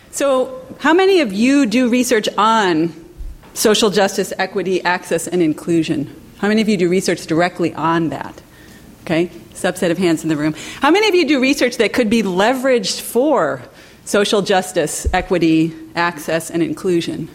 So, how many of you do research on social justice, equity, access, and inclusion? How many of you do research directly on that? Okay, subset of hands in the room. How many of you do research that could be leveraged for social justice, equity, access, and inclusion?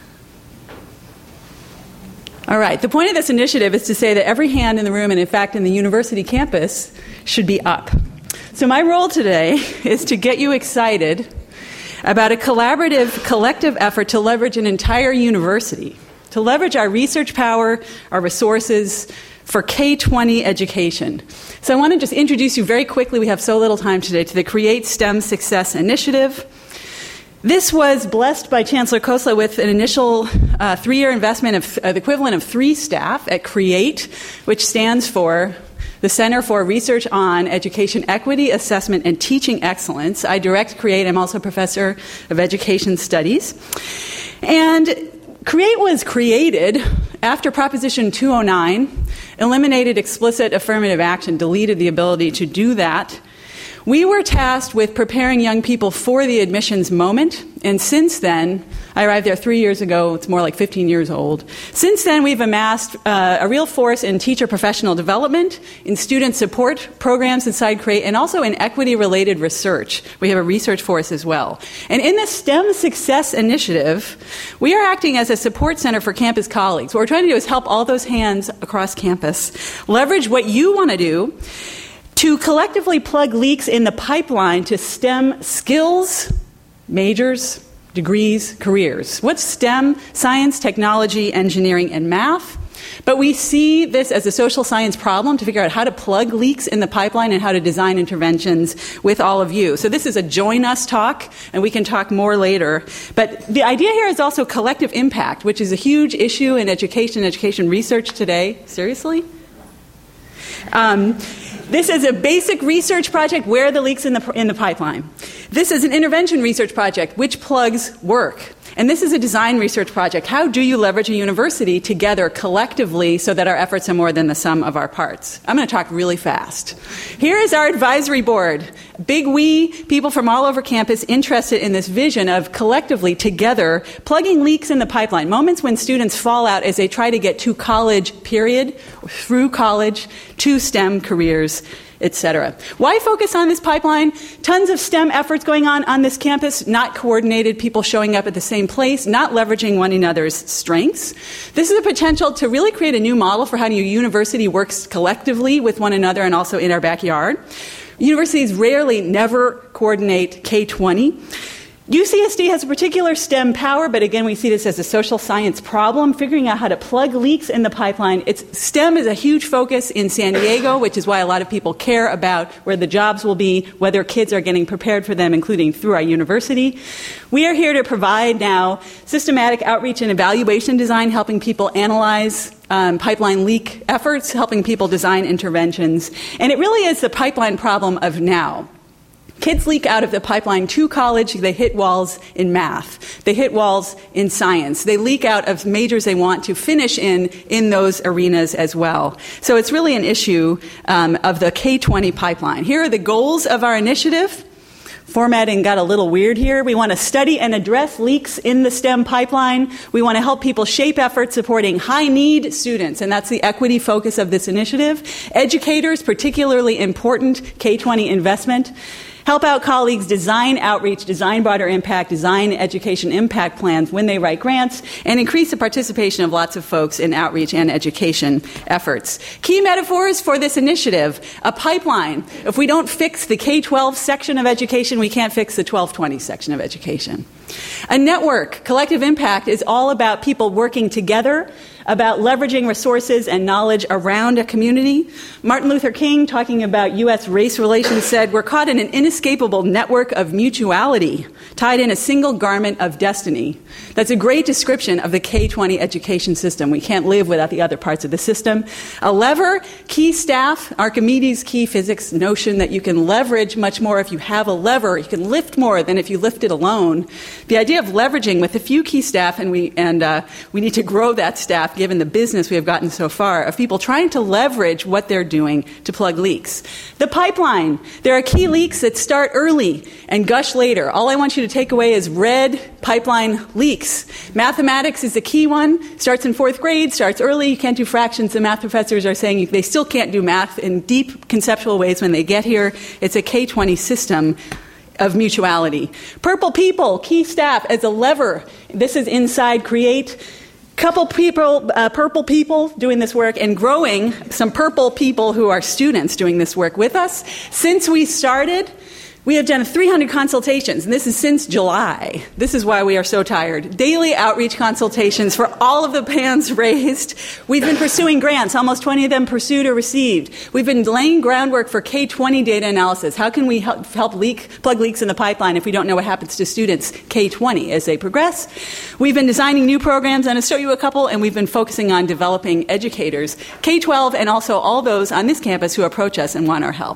All right, the point of this initiative is to say that every hand in the room, and in fact in the university campus, should be up. So my role today is to get you excited about a collaborative, collective effort to leverage an entire university, to leverage our research power, our resources for K-20 education. So I want to just introduce you very quickly, we have so little time today, to the Create STEM Success Initiative. This was blessed by Chancellor Khosla with an initial 3-year investment of the equivalent of 3 staff at CREATE, which stands for the Center for Research on Education Equity, Assessment, and Teaching Excellence. I direct CREATE. I'm also a professor of education studies. And CREATE was created after Proposition 209 eliminated explicit affirmative action, deleted the ability to do that. We were tasked with preparing young people for the admissions moment, and since then, I arrived there 3 years ago, it's more like 15 years old. Since then, we've amassed a real force in teacher professional development, in student support programs inside CREATE, and also in equity-related research. We have a research force as well. And in the STEM Success Initiative, we are acting as a support center for campus colleagues. What we're trying to do is help all those hands across campus leverage what you want to do to collectively plug leaks in the pipeline to STEM skills, majors, degrees, careers. What's STEM? Science, technology, engineering, and math. But we see this as a social science problem to figure out how to plug leaks in the pipeline and how to design interventions with all of you. So this is a join us talk, and we can talk more later. But the idea here is also collective impact, which is a huge issue in education research today. Seriously? This is a basic research project. Where are the leaks in the pipeline? This is an intervention research project, which plugs work. And this is a design research project. How do you leverage a university together collectively so that our efforts are more than the sum of our parts? I'm going to talk really fast. Here is our advisory board. Big we, people from all over campus interested in this vision of collectively together plugging leaks in the pipeline, moments when students fall out as they try to get to college, period, or through college, to STEM careers, etc. Why focus on this pipeline? Tons of STEM efforts going on this campus, not coordinated, people showing up at the same place, not leveraging one another's strengths. This is a potential to really create a new model for how your university works collectively with one another and also in our backyard. Universities rarely, never coordinate K-20. UCSD has a particular STEM power, but again, we see this as a social science problem, figuring out how to plug leaks in the pipeline. STEM is a huge focus in San Diego, which is why a lot of people care about where the jobs will be, whether kids are getting prepared for them, including through our university. We are here to provide now systematic outreach and evaluation design, helping people analyze pipeline leak efforts, helping people design interventions. And it really is the pipeline problem of now. Kids leak out of the pipeline to college. They hit walls in math. They hit walls in science. They leak out of majors they want to finish in those arenas as well. So it's really an issue of the K-20 pipeline. Here are the goals of our initiative. Formatting got a little weird here. We want to study and address leaks in the STEM pipeline. We want to help people shape efforts supporting high-need students, and that's the equity focus of this initiative. Educators, particularly important K-20 investment. Help out colleagues design outreach, design broader impact, design education impact plans when they write grants, and increase the participation of lots of folks in outreach and education efforts. Key metaphors for this initiative: a pipeline. If we don't fix the K-12 section of education, we can't fix the 12-20 section of education. A network. Collective impact is all about people working together, about leveraging resources and knowledge around a community. Martin Luther King, talking about U.S. race relations, said, "We're caught in an inescapable network of mutuality, tied in a single garment of destiny." That's a great description of the K-20 education system. We can't live without the other parts of the system. A lever, key staff, Archimedes' key physics notion that you can leverage much more if you have a lever. You can lift more than if you lift it alone. The idea of leveraging with a few key staff, and we need to grow that staff, staff, given the business we have gotten so far, of people trying to leverage what they're doing to plug leaks. The pipeline. There are key leaks that start early and gush later. All I want you to take away is red pipeline leaks. Mathematics is the key one. Starts in 4th grade, starts early. You can't do fractions. The math professors are saying they still can't do math in deep conceptual ways when they get here. It's a K-20 system of mutuality. Purple people, key staff as a lever. This is inside Create. Couple people, purple people doing this work, and growing some purple people who are students doing this work with us. Since we started, we have done 300 consultations, and this is since July. This is why we are so tired. Daily outreach consultations for all of the hands raised. We've been pursuing grants, almost 20 of them pursued or received. We've been laying groundwork for K-20 data analysis. How can we help plug leaks in the pipeline if we don't know what happens to students K-20 as they progress? We've been designing new programs, and I'll show you a couple, and we've been focusing on developing educators, K-12, and also all those on this campus who approach us and want our help.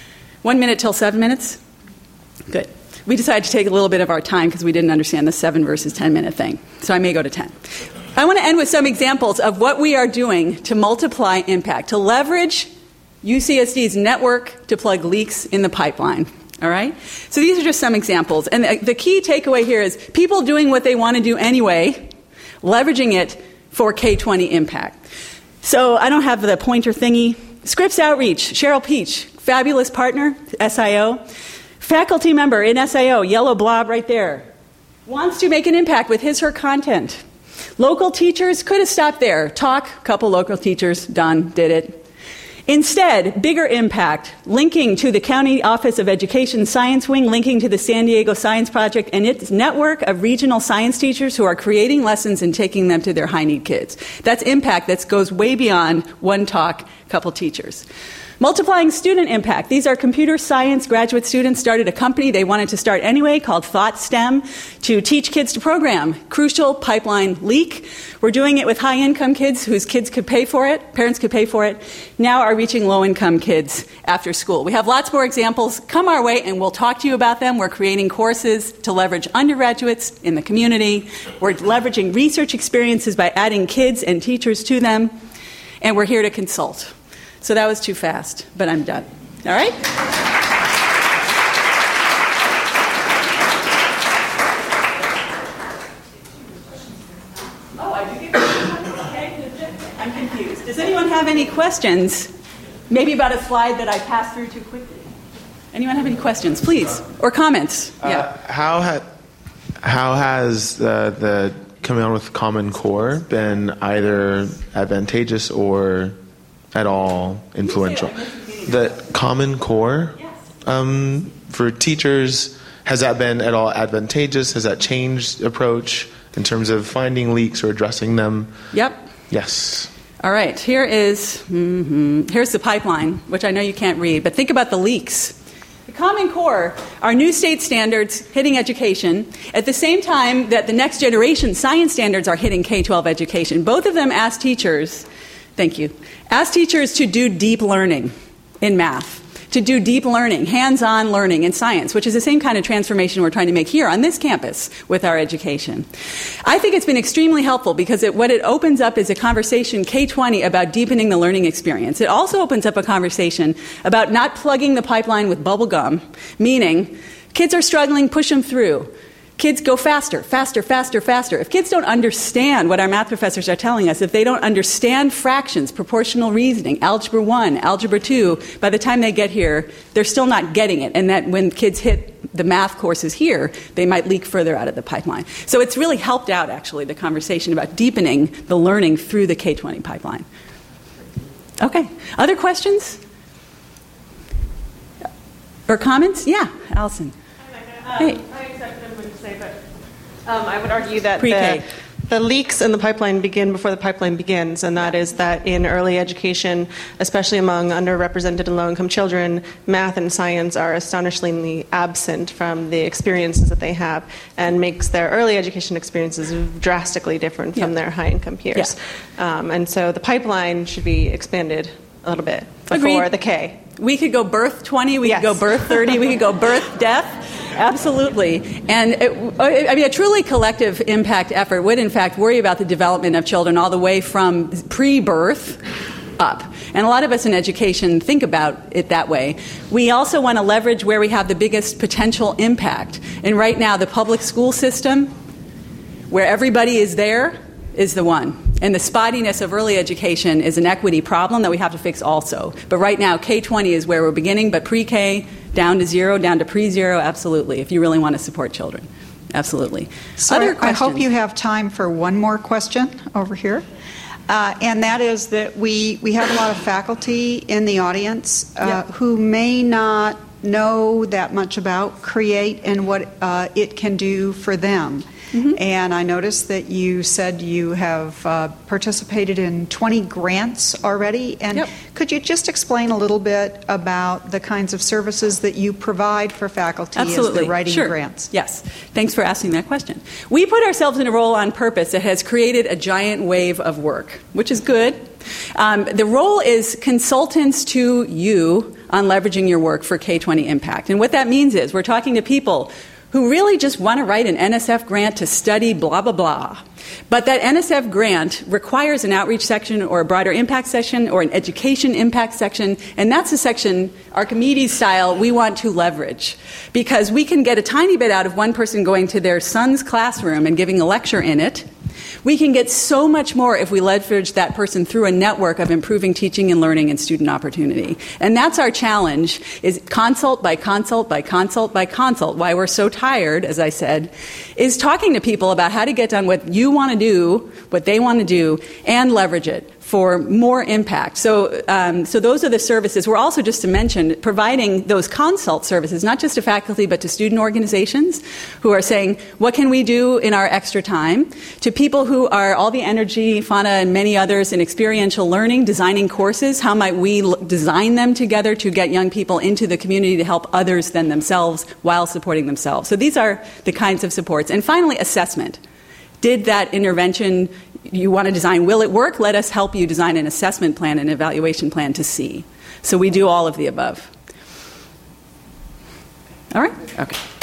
1 minute till 7 minutes? Good. We decided to take a little bit of our time because we didn't understand the 7 versus 10 minute thing. So I may go to 10. I want to end with some examples of what we are doing to multiply impact, to leverage UCSD's network to plug leaks in the pipeline. All right? So these are just some examples. And the key takeaway here is people doing what they want to do anyway, leveraging it for K-20 impact. So I don't have the pointer thingy. Scripps Outreach, Cheryl Peach, fabulous partner, SIO. Faculty member in SIO, yellow blob right there, wants to make an impact with her content. Local teachers could have stopped there. Talk, couple local teachers, done, did it. Instead, bigger impact, linking to the County Office of Education Science Wing, linking to the San Diego Science Project and its network of regional science teachers who are creating lessons and taking them to their high-need kids. That's impact that goes way beyond one talk, couple teachers. Multiplying student impact. These are computer science graduate students, started a company they wanted to start anyway called ThoughtStem to teach kids to program. Crucial pipeline leak. We're doing it with high-income kids whose kids could pay for it, parents could pay for it, now are reaching low-income kids after school. We have lots more examples. Come our way and we'll talk to you about them. We're creating courses to leverage undergraduates in the community. We're leveraging research experiences by adding kids and teachers to them. And we're here to consult. So that was too fast, but I'm done. All right? Oh, I do get questions. Okay. I'm confused. Does anyone have any questions? Maybe about a slide that I passed through too quickly. Anyone have any questions, please? Or comments? Yeah. How has the coming on with Common Core been either advantageous or at all influential? The Common Core, for teachers, has that been at all advantageous? Has that changed approach in terms of finding leaks or addressing them? Yep. Yes. All right. Here's the pipeline, which I know you can't read, but think about the leaks. The Common Core are new state standards hitting education at the same time that the next generation science standards are hitting K-12 education. Both of them ask teachers to do deep learning in math, to do deep learning, hands-on learning in science, which is the same kind of transformation we're trying to make here on this campus with our education. I think it's been extremely helpful because what it opens up is a conversation, K-20, about deepening the learning experience. It also opens up a conversation about not plugging the pipeline with bubble gum, meaning kids are struggling, push them through. Kids go faster, faster, faster, faster. If kids don't understand what our math professors are telling us, if they don't understand fractions, proportional reasoning, algebra 1, algebra 2, by the time they get here, they're still not getting it. And that when kids hit the math courses here, they might leak further out of the pipeline. So it's really helped out, actually, the conversation about deepening the learning through the K-20 pipeline. Okay. Other questions? Or comments? Yeah, Allison. Hey. I would argue that Pre-K. the leaks in the pipeline begin before the pipeline begins, and that is that in early education, especially among underrepresented and low-income children, math and science are astonishingly absent from the experiences that they have, and makes their early education experiences drastically different from their high-income peers. And so the pipeline should be expanded a little bit before the K. We could go birth 20, we could go birth 30, we could go birth death. Absolutely. And a truly collective impact effort would, in fact, worry about the development of children all the way from pre-birth up. And a lot of us in education think about it that way. We also want to leverage where we have the biggest potential impact. And right now, the public school system, where everybody is there, is the one. And the spottiness of early education is an equity problem that we have to fix also. But right now, K-20 is where we're beginning, but pre-K, down to 0, down to pre-0, absolutely, if you really want to support children. Absolutely. So Other questions? I hope you have time for one more question over here. And that is that we have a lot of faculty in the audience who may not know that much about CREATE and what it can do for them. Mm-hmm. And I noticed that you said you have participated in 20 grants already. And could you just explain a little bit about the kinds of services that you provide for faculty as they're writing grants? Yes. Thanks for asking that question. We put ourselves in a role on purpose that has created a giant wave of work, which is good. The role is consultants to you on leveraging your work for K-20 impact. And what that means is we're talking to people who really just want to write an NSF grant to study blah, blah, blah. But that NSF grant requires an outreach section or a broader impact section or an education impact section, and that's a section, Archimedes style, we want to leverage. Because we can get a tiny bit out of one person going to their son's classroom and giving a lecture in it. We can get so much more if we leverage that person through a network of improving teaching and learning and student opportunity. And that's our challenge, is consult by consult by consult by consult. Why we're so tired, as I said, is talking to people about how to get done what you want to do, what they want to do, and leverage it for more impact. So those are the services. We're also, just to mention, providing those consult services, not just to faculty, but to student organizations who are saying, what can we do in our extra time? To people who are all the energy, Fauna, and many others in experiential learning, designing courses. How might we design them together to get young people into the community to help others than themselves while supporting themselves? So these are the kinds of supports. And finally, assessment. Did that intervention you want to design, will it work? Let us help you design an assessment plan, an evaluation plan to see. So we do all of the above. All right? Okay.